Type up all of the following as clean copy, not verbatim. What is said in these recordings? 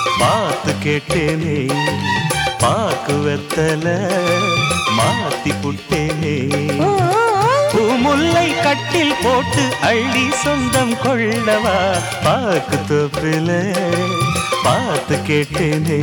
பார்த்து கேட்டேனே பாக்கு வெத்தல மாத்தி புட்டேனே பூமுல்லை கட்டில் போட்டு அள்ளி சொந்தம் கொள்ளவா பாக்கு தோப்பில பார்த்து கேட்டேனே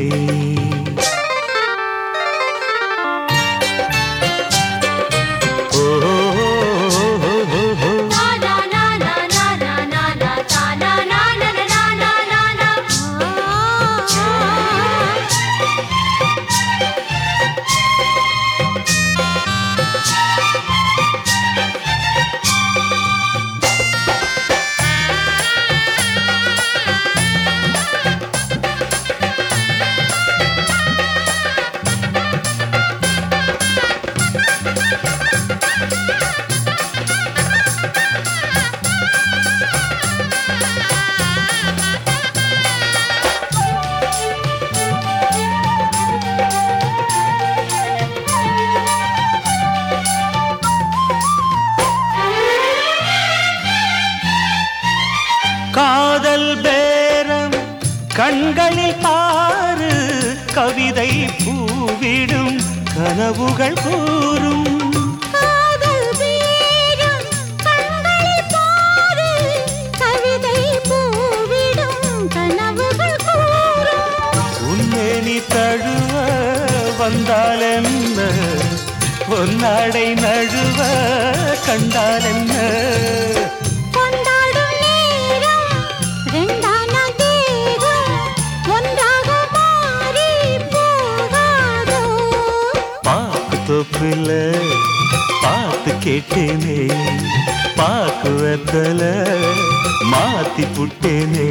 காதல் பேரம் கண்களில் பாரு கவிதை பூவிடும் கனவுகள் கூறும் காதல் பேரம் கண்களில் பாரு கவிதை பூவிடும் கனவுகள் கூறும் உன்னேனி தழுவ வந்தால் என்ன பொன்னாடை நழுவ கண்டால் என்ன தோப்புல பார்த்து கேட்டேனே பாக்கு வெத்தல மாத்தி புட்டேனே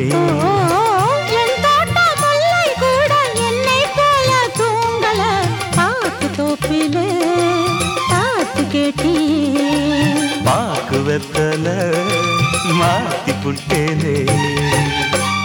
பாக்கு வெத்தல மாத்தி புட்டேனே